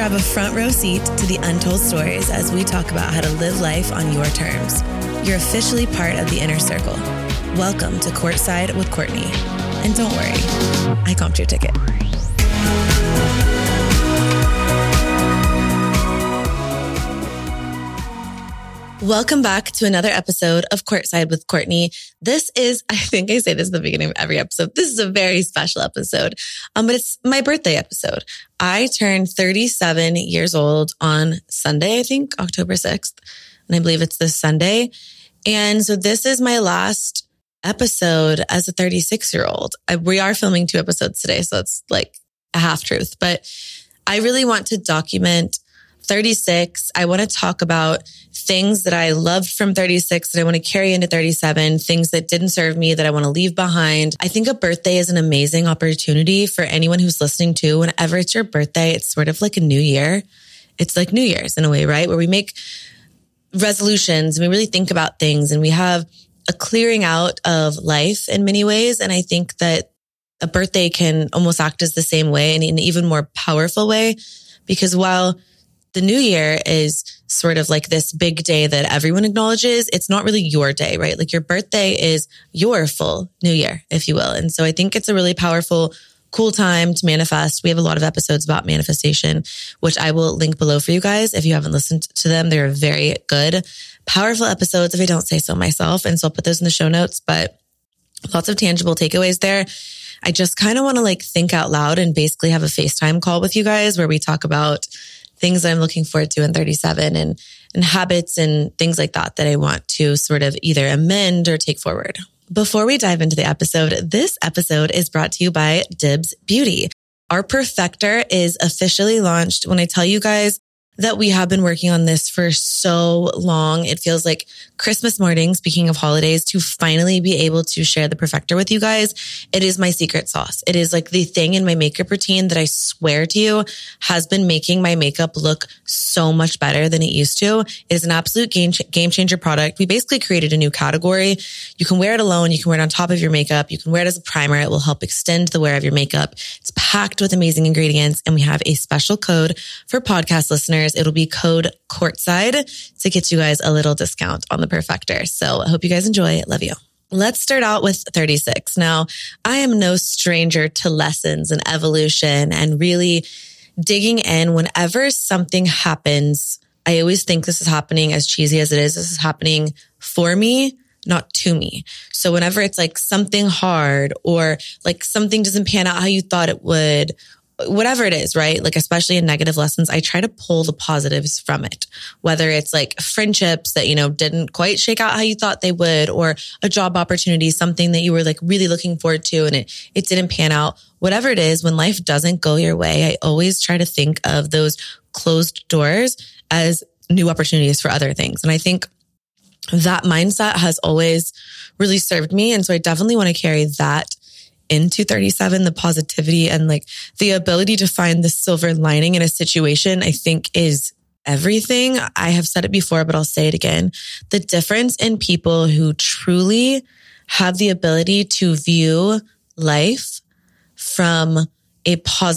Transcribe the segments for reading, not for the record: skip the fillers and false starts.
grab a front row seat to the untold stories as we talk about how to live life on your terms. You're officially part of the inner circle. Welcome to Courtside with Courtney. And don't worry, I comped your ticket. Welcome back to another episode of Courtside with Courtney. This is, I think I say this at the beginning of every episode. This is a very special episode, but it's my birthday episode. I turned 37 years old on Sunday, I think, October 6th. And I believe it's this Sunday. And so this is my last episode as a 36-year-old. We are filming 2 episodes today, so it's like a half truth. But I really want to document 36. I want to talk about things that I loved from 36 that I want to carry into 37, things that didn't serve me that I want to leave behind. I think a birthday is an amazing opportunity for anyone who's listening to. Whenever it's your birthday, it's sort of like a new year. It's like New Year's in a way, right? Where we make resolutions and we really think about things and we have a clearing out of life in many ways. And I think that a birthday can almost act as the same way and in an even more powerful way, because while the new year is sort of like this big day that everyone acknowledges, it's not really your day, right? Like your birthday is your full new year, if you will. And so I think it's a really powerful, cool time to manifest. We have a lot of episodes about manifestation, which I will link below for you guys. If you haven't listened to them, they're very good, powerful episodes, if I don't say so myself. And so I'll put those in the show notes, but lots of tangible takeaways there. I just kind of want to like think out loud and basically have a FaceTime call with you guys where we talk about things that I'm looking forward to in 37 and habits and things like that I want to sort of either amend or take forward. Before we dive into the episode, this episode is brought to you by Dibs Beauty. Our Perfector is officially launched. When I tell you guys that we have been working on this for so long, it feels like Christmas morning, speaking of holidays, to finally be able to share the Perfector with you guys. It is my secret sauce. It is like the thing in my makeup routine that I swear to you has been making my makeup look so much better than it used to. It is an absolute game changer product. We basically created a new category. You can wear it alone. You can wear it on top of your makeup. You can wear it as a primer. It will help extend the wear of your makeup. It's packed with amazing ingredients. And we have a special code for podcast listeners. It'll be code Courtside to get you guys a little discount on the Perfector. So I hope you guys enjoy it. Love you. Let's start out with 36. Now, I am no stranger to lessons and evolution and really digging in whenever something happens. I always think this is happening, as cheesy as it is, this is happening for me, not to me. So whenever it's like something hard or like something doesn't pan out how you thought it would, whatever it is, right? Like, especially in negative lessons, I try to pull the positives from it, whether it's like friendships that, didn't quite shake out how you thought they would, or a job opportunity, something that you were like really looking forward to and it didn't pan out. Whatever it is, when life doesn't go your way, I always try to think of those closed doors as new opportunities for other things. And I think that mindset has always really served me. And so I definitely want to carry that into 37, the positivity and like the ability to find the silver lining in a situation, I think is everything. I have said it before, but I'll say it again. The difference in people who truly have the ability to view life from in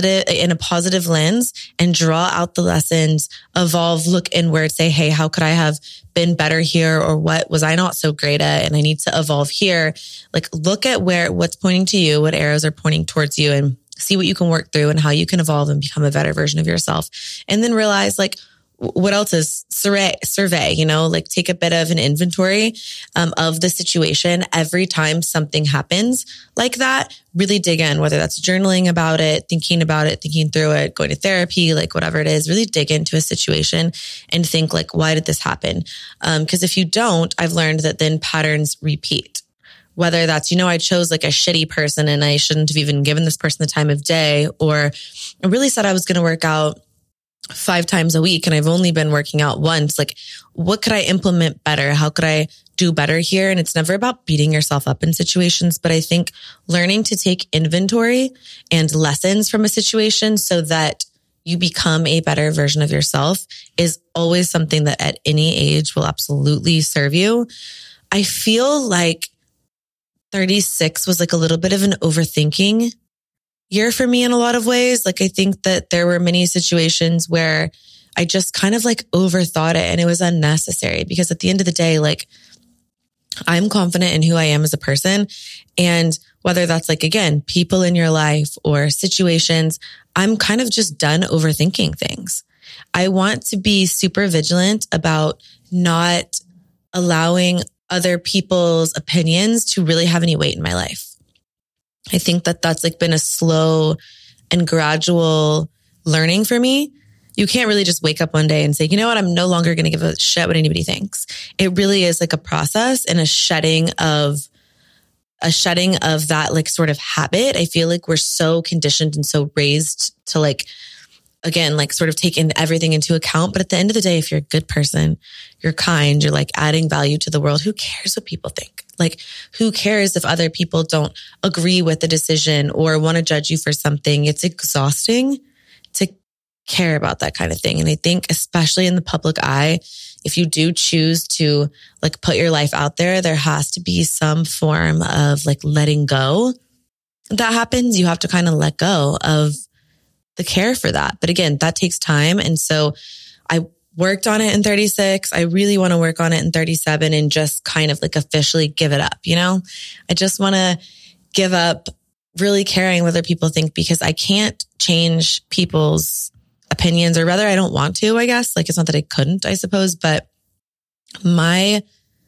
a positive lens and draw out the lessons, evolve, look inward, say, hey, how could I have been better here? Or what was I not so great at? And I need to evolve here. Like, look at what's pointing to you, what arrows are pointing towards you, and see what you can work through and how you can evolve and become a better version of yourself. And then realize like, what else is survey, like take a bit of an inventory of the situation every time something happens like that. Really dig in, whether that's journaling about it, thinking through it, going to therapy, like whatever it is, really dig into a situation and think like, why did this happen? Because if you don't, I've learned that then patterns repeat. Whether that's, I chose like a shitty person and I shouldn't have even given this person the time of day, or I really said I was going to work out 5 times a week and I've only been working out once. Like, what could I implement better? How could I do better here? And it's never about beating yourself up in situations, but I think learning to take inventory and lessons from a situation so that you become a better version of yourself is always something that at any age will absolutely serve you. I feel like 36 was like a little bit of an overthinking year for me in a lot of ways. Like, I think that there were many situations where I just kind of like overthought it and it was unnecessary, because at the end of the day, like, I'm confident in who I am as a person. And whether that's like, again, people in your life or situations, I'm kind of just done overthinking things. I want to be super vigilant about not allowing other people's opinions to really have any weight in my life. I think that that's like been a slow and gradual learning for me. You can't really just wake up one day and say, you know what, I'm no longer going to give a shit what anybody thinks. It really is like a process and a shedding of that like sort of habit. I feel like we're so conditioned and so raised to like, again, like sort of taking everything into account. But at the end of the day, if you're a good person, you're kind, you're like adding value to the world, who cares what people think? Like, who cares if other people don't agree with the decision or want to judge you for something? It's exhausting to care about that kind of thing. And I think especially in the public eye, if you do choose to like put your life out there, there has to be some form of like letting go. That happens. You have to kind of let go of the care for that. But again, that takes time. And so I worked on it in 36. I really want to work on it in 37 and just kind of like officially give it up. You know, I just want to give up really caring what other people think, because I can't change people's opinions, or rather I don't want to, I guess. Like, it's not that I couldn't, I suppose, but my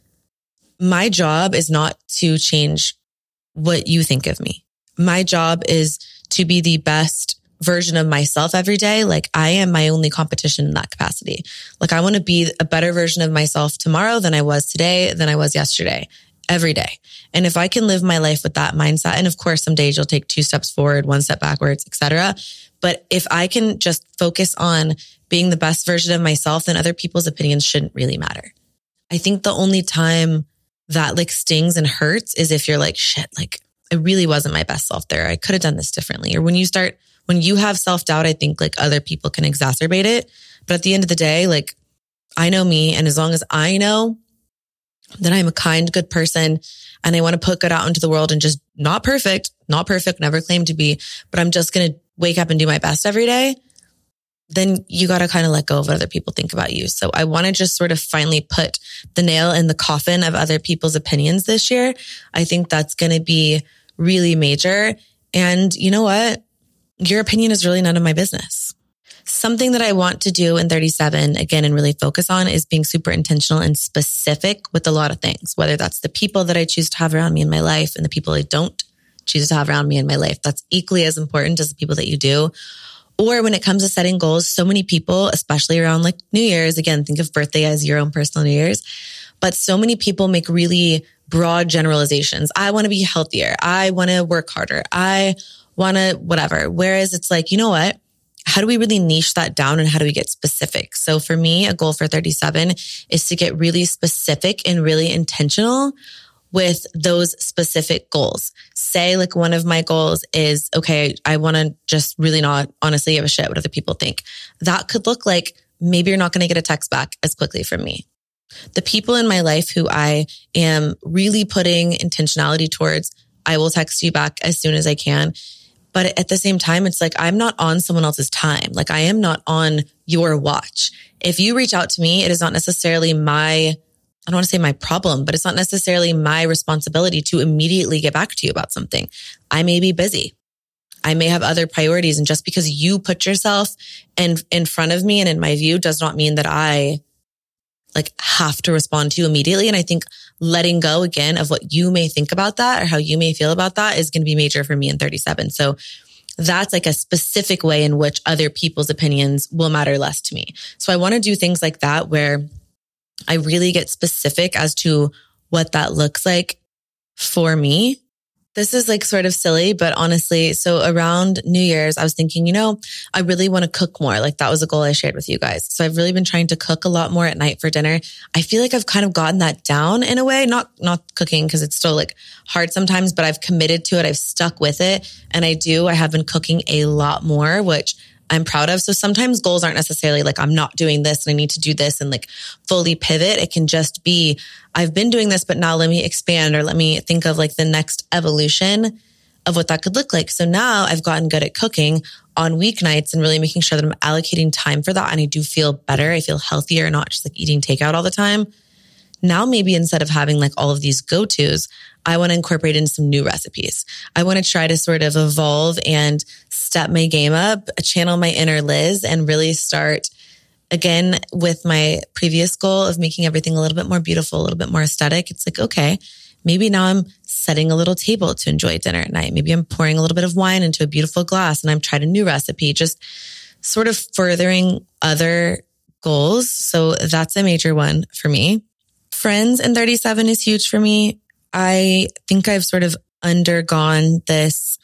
job is not to change what you think of me. My job is to be the best version of myself every day. Like, I am my only competition in that capacity. Like, I want to be a better version of myself tomorrow than I was today, than I was yesterday, every day. And if I can live my life with that mindset, and of course, some days you'll take 2 steps forward, 1 step backwards, etc. But if I can just focus on being the best version of myself, then other people's opinions shouldn't really matter. I think the only time that like stings and hurts is if you're like, shit, like it really wasn't my best self there. I could have done this differently. Or when you have self-doubt, I think like other people can exacerbate it. But at the end of the day, like, I know me. And as long as I know that I'm a kind, good person and I want to put good out into the world and just not perfect, never claim to be, but I'm just going to wake up and do my best every day, then you got to kind of let go of what other people think about you. So I want to just sort of finally put the nail in the coffin of other people's opinions this year. I think that's going to be really major. And you know what? Your opinion is really none of my business. Something that I want to do in 37, again, and really focus on is being super intentional and specific with a lot of things, whether that's the people that I choose to have around me in my life and the people I don't choose to have around me in my life. That's equally as important as the people that you do. Or when it comes to setting goals, so many people, especially around like New Year's, again, think of birthday as your own personal New Year's, but so many people make really broad generalizations. I want to be healthier. I want to work harder. I want to whatever. Whereas it's like, you know what? How do we really niche that down and how do we get specific? So for me, a goal for 37 is to get really specific and really intentional with those specific goals. Say like one of my goals is, okay, I want to just really not honestly give a shit what other people think. That could look like maybe you're not going to get a text back as quickly from me. The people in my life who I am really putting intentionality towards, I will text you back as soon as I can. But at the same time, it's like, I'm not on someone else's time. Like, I am not on your watch. If you reach out to me, it is not necessarily I don't want to say my problem, but it's not necessarily my responsibility to immediately get back to you about something. I may be busy. I may have other priorities. And just because you put yourself in front of me and in my view does not mean that I like have to respond to you immediately. And I think letting go again of what you may think about that or how you may feel about that is going to be major for me in 37. So that's like a specific way in which other people's opinions will matter less to me. So I want to do things like that where I really get specific as to what that looks like for me. This is like sort of silly, but honestly, so around New Year's, I was thinking, you know, I really want to cook more. Like that was a goal I shared with you guys. So I've really been trying to cook a lot more at night for dinner. I feel like I've kind of gotten that down in a way, not cooking because it's still like hard sometimes, but I've committed to it. I've stuck with it. And I have been cooking a lot more, which I'm proud of. So sometimes goals aren't necessarily like, I'm not doing this and I need to do this and like fully pivot. It can just be, I've been doing this, but now let me expand or let me think of like the next evolution of what that could look like. So now I've gotten good at cooking on weeknights and really making sure that I'm allocating time for that. And I do feel better. I feel healthier, not just like eating takeout all the time. Now, maybe instead of having like all of these go-tos, I want to incorporate in some new recipes. I want to try to sort of evolve and step my game up, channel my inner Liz, and really start again with my previous goal of making everything a little bit more beautiful, a little bit more aesthetic. It's like, okay, maybe now I'm setting a little table to enjoy dinner at night. Maybe I'm pouring a little bit of wine into a beautiful glass and I'm trying a new recipe, just sort of furthering other goals. So that's a major one for me. Friends in 37 is huge for me. I think I've sort of undergone this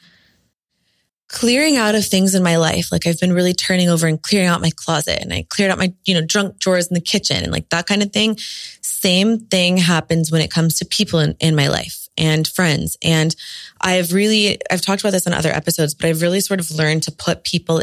clearing out of things in my life. Like I've been really turning over and clearing out my closet, and I cleared out my, junk drawers in the kitchen and like that kind of thing. Same thing happens when it comes to people in my life and friends. And I've talked about this on other episodes, but I've really sort of learned to put people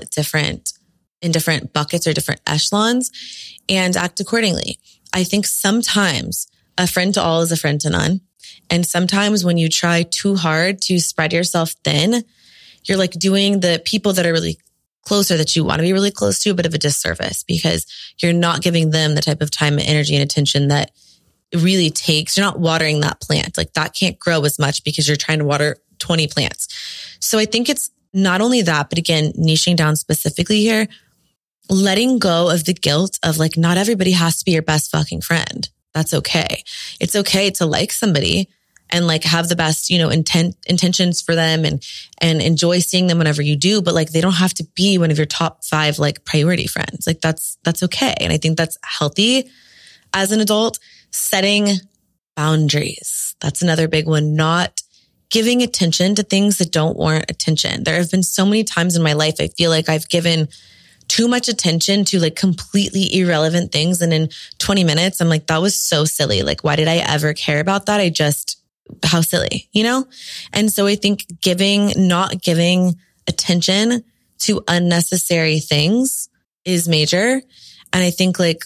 in different buckets or different echelons and act accordingly. I think sometimes a friend to all is a friend to none. And sometimes when you try too hard to spread yourself thin, you're like doing the people that are really closer that you want to be really close to a bit of a disservice, because you're not giving them the type of time and energy and attention that it really takes. You're not watering that plant. Like that can't grow as much because you're trying to water 20 plants. So I think it's not only that, but again, niching down specifically here, letting go of the guilt of like, not everybody has to be your best fucking friend. That's okay. It's okay to like somebody and like have the best, intentions for them and enjoy seeing them whenever you do. But like, they don't have to be one of your top 5 like priority friends. Like that's okay. And I think that's healthy as an adult. Setting boundaries. That's another big one. Not giving attention to things that don't warrant attention. There have been so many times in my life, I feel like I've given too much attention to like completely irrelevant things. And in 20 minutes, I'm like, that was so silly. Like, why did I ever care about that? How silly, And so I think not giving attention to unnecessary things is major. And I think like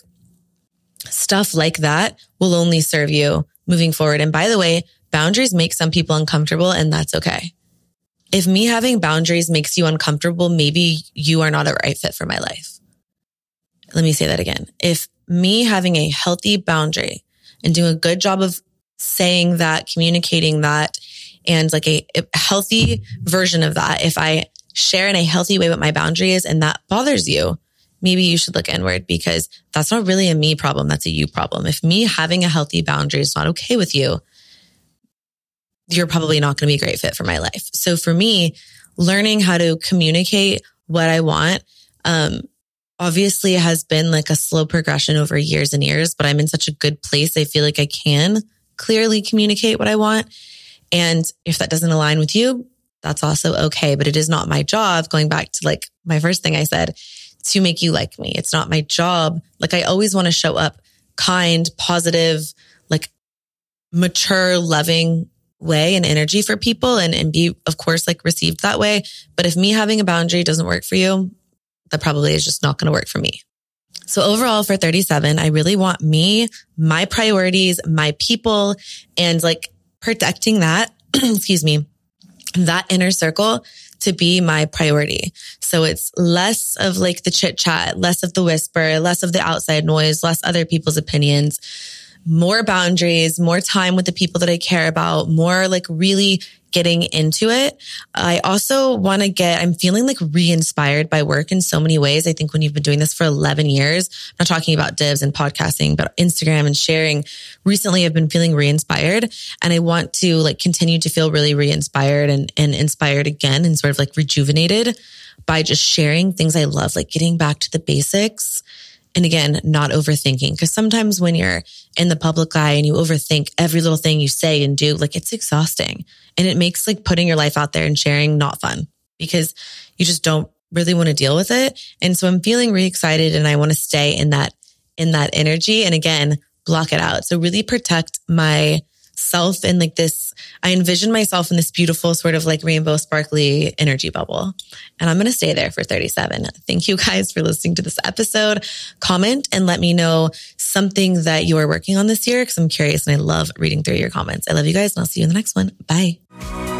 stuff like that will only serve you moving forward. And by the way, boundaries make some people uncomfortable, and that's okay. If me having boundaries makes you uncomfortable, maybe you are not a right fit for my life. Let me say that again. If me having a healthy boundary and doing a good job of saying that, communicating that, and like a healthy version of that, if I share in a healthy way what my boundary is and that bothers you, maybe you should look inward, because that's not really a me problem. That's a you problem. If me having a healthy boundary is not okay with you, you're probably not going to be a great fit for my life. So for me, learning how to communicate what I want, obviously has been like a slow progression over years and years, but I'm in such a good place. I feel like I can clearly communicate what I want. And if that doesn't align with you, that's also okay. But it is not my job, going back to like my first thing I said, to make you like me. It's not my job. Like I always want to show up kind, positive, like mature, loving way and energy for people and be, of course, like received that way. But if me having a boundary doesn't work for you, that probably is just not going to work for me. So overall for 37, I really want me, my priorities, my people, and like protecting that, excuse me, that inner circle to be my priority. So it's less of like the chit chat, less of the whisper, less of the outside noise, less other people's opinions, more boundaries, more time with the people that I care about, more like really getting into it. I also want to I'm feeling like re-inspired by work in so many ways. I think when you've been doing this for 11 years, I'm not talking about Divs and podcasting, but Instagram and sharing. Recently, I've been feeling re-inspired, and I want to like continue to feel really re-inspired and inspired again, and sort of like rejuvenated by just sharing things I love, like getting back to the basics. And again, not overthinking, because sometimes when you're in the public eye and you overthink every little thing you say and do, like it's exhausting, and it makes like putting your life out there and sharing not fun, because you just don't really want to deal with it. And so I'm feeling really excited, and I want to stay in that energy, and again, block it out. So really protect myself in like this, I envision myself in this beautiful sort of like rainbow sparkly energy bubble. And I'm going to stay there for 37. Thank you guys for listening to this episode. Comment and let me know something that you are working on this year, because I'm curious and I love reading through your comments. I love you guys, and I'll see you in the next one. Bye.